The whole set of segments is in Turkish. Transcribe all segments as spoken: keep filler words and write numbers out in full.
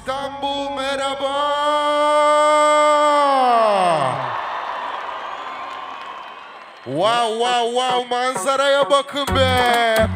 İstanbul merhaba. Wow wow wow, manzaraya bakın be.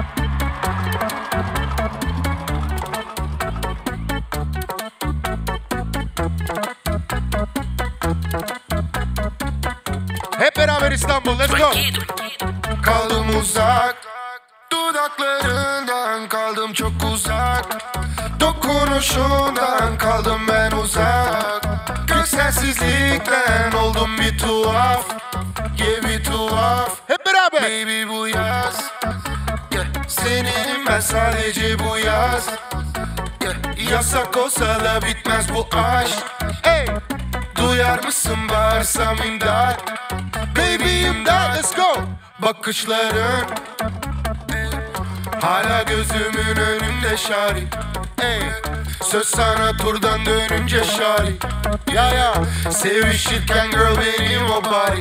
Hep beraber İstanbul, let's go. Kaldım uzak, dudaklarından kaldım çok uzak. Dokunuşundan kaldım ben uzak. Gökselsizlikten oldum bir tuhaf. Yeah, bir tuhaf. Hep beraber. Baby bu yaz, yeah, senin ben sadece bu yaz, yeah, yasak olsa da bitmez bu aşk. Hey, duyar mısın bağırsam imdat. Baby imdat, let's go. Bakışların hala gözümün önünde şari. Ey, söz sana turdan dönünce şari. Ya ya, sevişirken girl benim o body.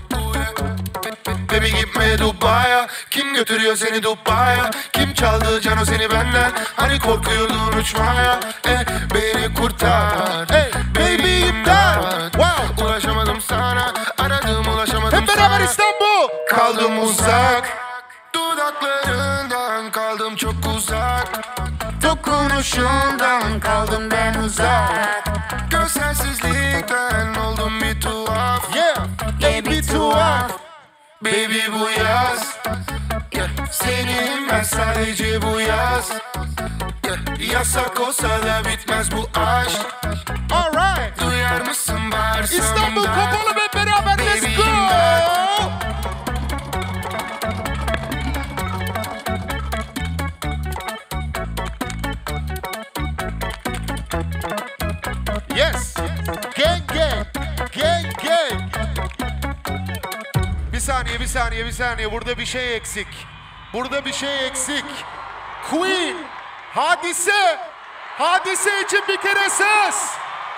Baby gitme Dubai'ye. Kim götürüyor seni Dubai'ye? Kim çaldı cano seni benden? Hani korkuyordun uçmaya? Eh, beni kurtar. Hey, baby imdat. Wow. Ulaşamadım sana, aradım ulaşamadım sana. Hep beraber İstanbul. Kaldım uzak, dudaklarından kaldım çok uzak. Dokunuşundan kaldım ben uzak. Görselsizlikten oldum bir tuhaf. Yeah, yeah, bir tuhaf. Baby bu yaz, yeah, senin ben sadece bu yaz, yeah, yasak olsa da bitmez bu aşk. Alright. Duyar mısın bağırsam İstanbul kapalı ve beraber let's go. Yes, gang gang, gang gang. Bir saniye, bir saniye, bir saniye. Burada bir şey eksik. Burada bir şey eksik. Queen, Hadise, Hadise için bir kere ses.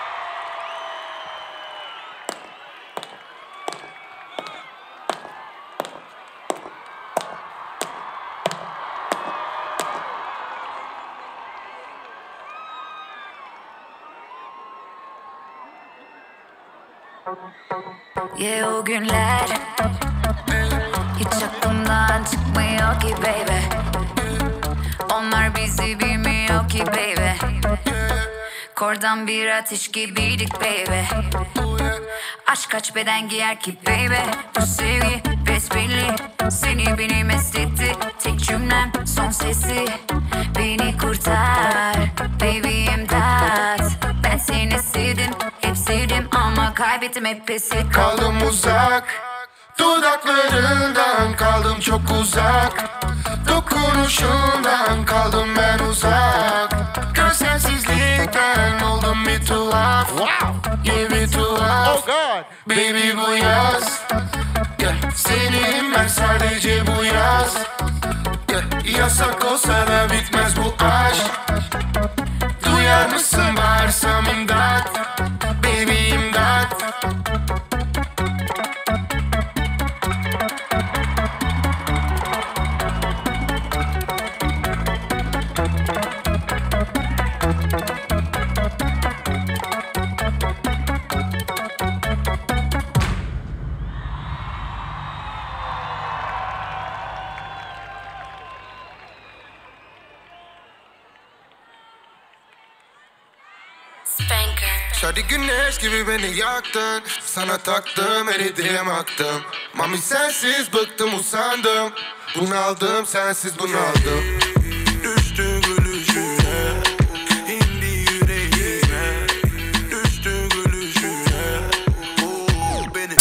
Yeah, o günler hiç aklımdan çıkmıyor ki baby. Onlar bizi bilmiyor ki baby. Kordan bir ateş gibiydik baby. Aşk kaç beden giyer ki baby. Bu sevgi besbelli, seni beni mest etti. Tek cümlem son sesi, beni kurtar baby imdat. Ben seni sevdim, hep sevdim ama kaybettim hep pes ettim. Kaldım uzak, dudaklarından kaldım çok uzak. Dokunuşundan kaldım ben uzak. Görselsizlikten oldum bir tuhaf. Wow. Yeah, bir tuhaf. Oh God. Baby bu yaz, yeah, senin ben sadece bu yaz, yeah, yasak olsa da bitmez bu aşk. Duyar mısın bağırsam imdat. Baby imdat. Şadi güneş gibi beni yaktın. Sana taktım, eridim aktım. Mami sensiz bıktım usandım. Bunaldım sensiz bunaldım.